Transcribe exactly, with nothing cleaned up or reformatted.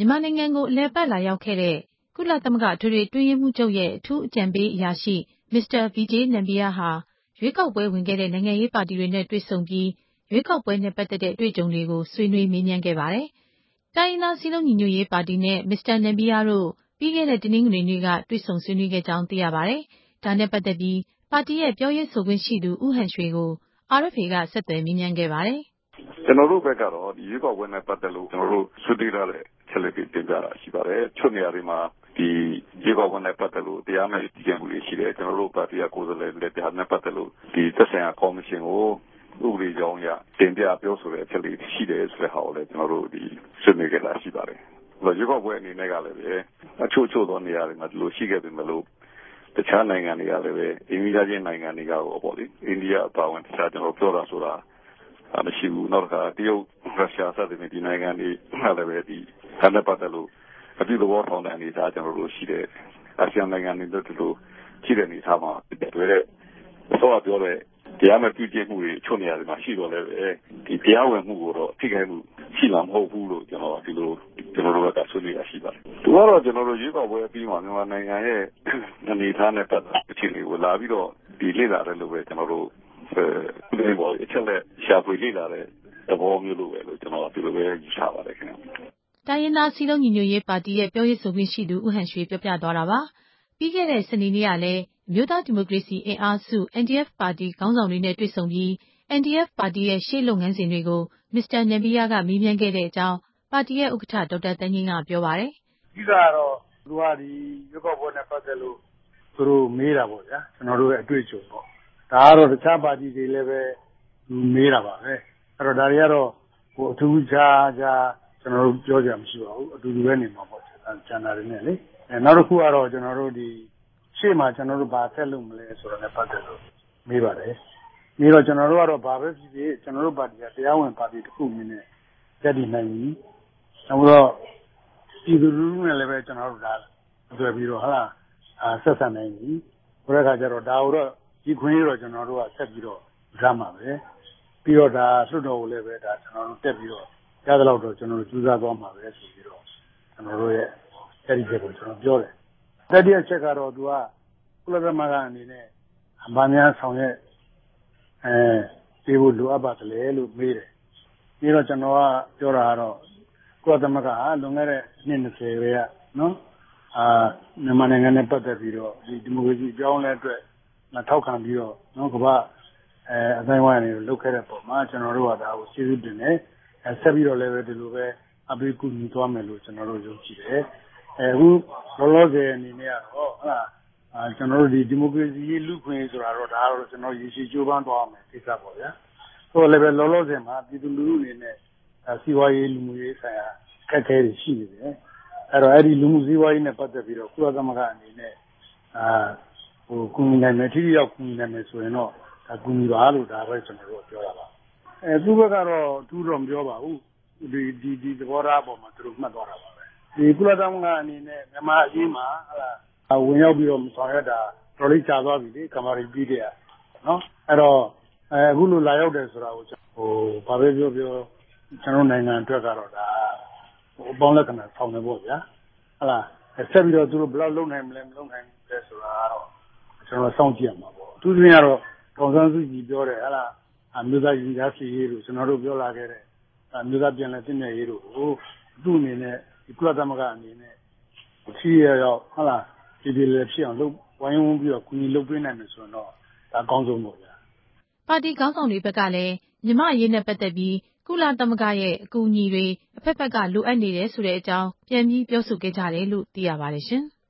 မြန်မာနိုင်ငံကိုအလည်အပတ်လာရောက်ခဲ့တဲ့ကုလသမဂ္ဂအထွေထွေအတွင်းရေးမှူးချုပ်ရဲ့အထူးအကြံပေးအရာရှိမစ္စတာ ဗီဂျေး နမ်ဘီးယားဟာရွေးကောက်ပွဲဝင်ခဲ့တဲ့နိုင်ငံရေးပါတီတွေနဲ့တွေ့ဆုံပြီးရွေးကောက်ပွဲနဲ့ပတ်သက်တဲ့အတွေ့အကြုံတွေကိုဆွေးနွေးမေးမြန်းခဲ့ပါတယ်။တိုင်းရင်းသားစည်းလုံးညီညွတ်ရေးပါတီနဲ့မစ္စတာနမ်ဘီးယားတို့ပြီးခဲ့တဲ့တနင်္ဂနွေနေ့ကတွေ့ဆုံဆွေးနွေးခဲ့ကြောင်းသိရပါတယ်။ဒါနဲ့ပတ်သက်ပြီးပါတီရဲ့ပြောရေးဆိုခွင့်ရှိသူဦးဟန်ရွှေကို အာရ်အက်ဖ်အေ ကဆက်သွယ်မေးမြန်းခဲ့ပါတယ်။ကျွန်တော်တို့ဘက်ကတော့ဒီရွေးကောက်ပွဲနဲ့ပတ်သက်လို့ကျွန်တော်တို့ဆွေးနွေးထားတဲ့ချက်လက်တွေတင်ပြတာရှိပါတယ်။ချုပ်နေရာတွေမှာဒီရွေးကောက်ပွဲနဲ့ပတ်သက်လို့တရားမဲ့ပြည်သူတွေရှိတယ်ကျွန်တော်တို့ပါတီကကိုယ်စားလှယ်တွေတရားနဲ့ပတ်သက်လို့ဒီသက်ဆိုင်ရာကော်မရှင်ကိုဥပဒေကြောင်းအရတင်ပြပြောဆိုတဲ့အချက်လေးရှိတယ်ဆိုတဲ့ဟာကိုလည်းကျွန်တော်တို့ဒီဆွေးနွေးကြတာရှိပါတယ်။ရွေးကောက်ပွဲအနေနဲ့ကလည်းပဲအချို့ချို့သောနေရာတွေမှာဒီလိုရှိခဲ့ပေမဲ့လို့တခြားနိုင်ငံတွေကလည်းပဲအိန္ဒိယချင်းနိုင်ငံတွေကပေါ့လေအိန္ဒိယအပါအဝင်တခြားကျွန်တော်ပြောတာဆိုတာမရှိဘူးနောက်တစ်ခါတရုတ်ရုရှားစတဲ့ဒီနိုင်ငံတွေလည်းပဲဒီဆန္ဒပတ်တယ်လို့အပြုသဘောဆောင်တဲ့အနေအထားကျွန်တော်တို့ရှိတယ်အာဆီယံနိုင်ငံတွေတို့လိုရှိတဲ့အနေအထားမှာတွေ့တဲ့အစောပြောတဲ့တရားမဲ့ပြုကျင့်မှုတွေချုပ်နေရတယ်မှာရှိတော့လည်းပဲဒီတရားဝင်မှုကိုတော့ထိခိုက်မှုရှိမှာမဟုတ်ဘူးလို့ကျွန်တော်ဒီလိုကျွန်တော်တို့ကဆွေးနွေးရရှိပါတယ်။သူကတော့ကျွန်တော်တို့ရွေးကောက်ပွဲအပြီးမှာမြန်မာနိုင်ငံရဲ့အနေအထားနဲ့ပတ်သက်အခြေအနေကိုလာပြီးတော့ဒီလေ့လာတယ်လို့ပဲကျွန်တော်တို့အဲပေါ်အချက်လက်ရှာဖွေလေ့လာတဲ့သဘောမျိုးလိုပဲလို့ကျွန်တော်ဒီလိုပဲယူဆပါတယ်ခင်ဗျ။တိုင်းရင်းသားစည်းလုံးညီညွတ်ရေးပါတီရဲ့ပြောရေးဆိုခွင့်ရှိသူဦးဟန်ရွှေပြောပြသွားတာပါ။ပြီးခဲ့တဲ့စနေနေ့ကလည်းအမျိုးသားဒီမိုကရေစီအင်အားစု အန်ဒီအက်ဖ် ပါတီခေါင်းဆောင်တွေနဲ့တွေ့ဆုံပြီး အန်ဒီအက်ဖ် ပါတီရဲ့ရှေ့လုပ်ငန်းစဉ်တွေကိုမစ္စတာနမ်ဘီးယားကမေးမြန်းခဲ့တဲ့အကြောင်းပါတီရဲ့ဥက္ကဋ္ဌဒေါက်တာသန်းငြိမ်းကပြောပါတယ်။အဓိကကတော့သူကဒီရွေးကောက်ပွဲနဲ့ပတ်သက်လို့သူတို့မေးတာပေါ့ဗျာကျွန်တော်တို့ရဲ့အတွေ့အကြုံပေါ့ဒါကတော့တခြားပါတီတွေလည်းပဲမေးတာပါပဲအဲ့တော့ဒါတွေကတော့ဟိုအထူးခြားခြားကျွန်တော်တို့ပြောကြမှာမရှိပါဘူးအတူတူပဲနေမှာပေါ့ကျန်တာတွေနဲ့လေအဲနောက်တစ်ခုကတော့ကျွန်တော်တို့ဒီရှေ့မှာကျွန်တော်တို့ဘာဆက်လုပ်မလဲဆိုတော့လည်းပတ်သက်လို့မေးပါတယ်မေးတော့ကျွန်တော်တို့ကတော့ဘာပဲဖြစ်ဖြစ်ကျွန်တော်တို့ပါတီကတရားဝင်ပါတီတစ်ခုအနေနဲ့တက်တည်နိုင်ပြီနောက်တော့ပြည်သူလူထုနဲ့လည်းပဲကျွန်တော်တို့ဒါတွေ့ပြီးတော့ဟာဆက်ဆံနိုင်ပြီဆိုတဲ့အခါကျတော့ဒါကိုတော့ဒီခွင့်ရတော့ကျွန်တော်တို့ကဆက်ပြီးတော့ရမှာပဲပြီးတော့ဒါလွှတ်တော်ကိုလည်းပဲဒါကျွန်တော်တို့တက်ပြီးတော့ရသလောက်တော့ကျွန်တော်တို့ကြိုးစားသွားမှာပဲဆိုပြီးတော့ကျွန်တော်တို့ရဲ့အဲ့ဒီချက်ကိုကျွန်တော်ပြောတယ်တတိယချက်ကတော့သူကကုလသမဂ္ဂအနေနဲ့ဗာများဆောင်ရဲ့အဲပြေဖို့လိုအပ်ပါတယ်လို့မေးတယ်ပြီးတော့ကျွန်တော်ကပြောတာကတော့ကုလသမဂ္ဂဟာလွန်ခဲ့တဲ့နှစ်၂၀ပဲကနော်အာမြန်မာနိုင်ငံနဲ့ပတ်သက်ပြီးတော့ဒီဒီမိုကရေစီအကြောင်းလဲအတွက်ထောက်ခံပြီးတော့နော်ကမ္ဘာအဲအတိုင်းဝိုင်းနေလုတ်ခဲ့တဲ့ပုံမှာကျွန်တော်တို့ကဒါကိုစီစဉ်တင်တယ်အဲဆက်ပြီးတော့လည်းပဲဒီလိုပဲအပိကူညီသွားမယ်လို့ကျွန်တော်တို့ယုံကြည်တယ်အဲအခုလောလောဆယ်အနေနဲ့ကတော့ဟုတ်လားအာကျွန်တော်တို့ဒီဒီမိုကရေစီလူ့ခွင့်ရေးဆိုတာတော့ဒါတော့ကျွန်တော်ရည်ရှိကြိုးပမ်းသွားမယ်ကိစ္စပေါ့ဗျာဆိုတော့လည်းပဲလောလောဆယ်မှာပြည်သူလူထုအနေနဲ့စီးပွားရေးလူမှုရေးဆိုင်ရာအခက်အခဲတွေရှိနေတယ်အဲ့တော့အဲ့ဒီလူမှုစီးပွားရေးနဲ့ပတ်သက်ပြီးတော့ကုလသမဂ္ဂအနေနဲ့အာဟိုကူညီနိုင်မယ်ထိထိရောက်ကူညီနိုင်မယ်ဆိုရင်တော့ဒါကူညီပါလို့ဒါပဲကျွန်တော်တို့ပြောတာပါအဲသူဘက်ကတော့သူတော့မပြောပါဘူးဒီဒီဒီသဘောထားပေါ်မှာသူတို့မှတ်သွားတာပါပဲဒီကုလသမဂ္ဂအနေနဲ့မြန်မာအရေးမှာဟာလာဝင်ရောက်ပြီးတော့ဆောင်ရွက်တာတော်လေးကြာသွားပြီလေကမာရီပြီးတဲ့နော်အဲ့တော့အဲအခုလိုလာရောက်တယ်ဆိုတာကိုဟိုဘာပဲပြောပြောကျွန်တော်နိုင်ငံအတွက်ကတော့ဒါဟိုအပေါင်းလက္ခဏာဆောင်တယ်ပေါ့ဗျာဟုတ်လားဆက်ပြီးတော့သူတို့ဘယ်လောက်လုံနိုင်မလဲမလုံနိုင်ဘူးလဲဆိုတာကတော့ကျွန်တော်စောင့်ကြည့်ရမှာပေါ့အထူးသဖြင့်ကတော့ဒေါ်စန်းစုကြည်ပြောတယ်ဟုတ်လားအမျိုးသားရင်ကြားစီရေးတို့ကျွန်တော်တို့ပြောလာခဲ့တဲ့အမျိုးသားပြန်လည်သိမြတ်ရေးတို့ဟိုသူ့အနေနဲ့ဒီကုလသမဂ္ဂအနေနဲ့ဖြည့်ရရောက်ဟုတ်လားဒီဒီလည်းဖြစ်အောင်လုပ်ဝိုင်းဝန်းပြီးတော့ကူညီလုပ်ပေးနိုင်မယ်ဆိုရင်တော့ဒါအကောင်းဆုံးပေါ့ဗျာပါတီခေါင်းဆောင်တွေဘက်ကလည်းမြန်မာအရေးနဲ့ပတ်သက်ပြီးကုလသမဂ္ဂရဲ့အကူအညီတွေအဖက်ဖက်ကလိုအပ်နေတယ်ဆိုတဲ့အကြောင်းပြန်ပြီးပြောဆိုခဲ့ကြတယ်လို့သိရပါတယ်ရှင်။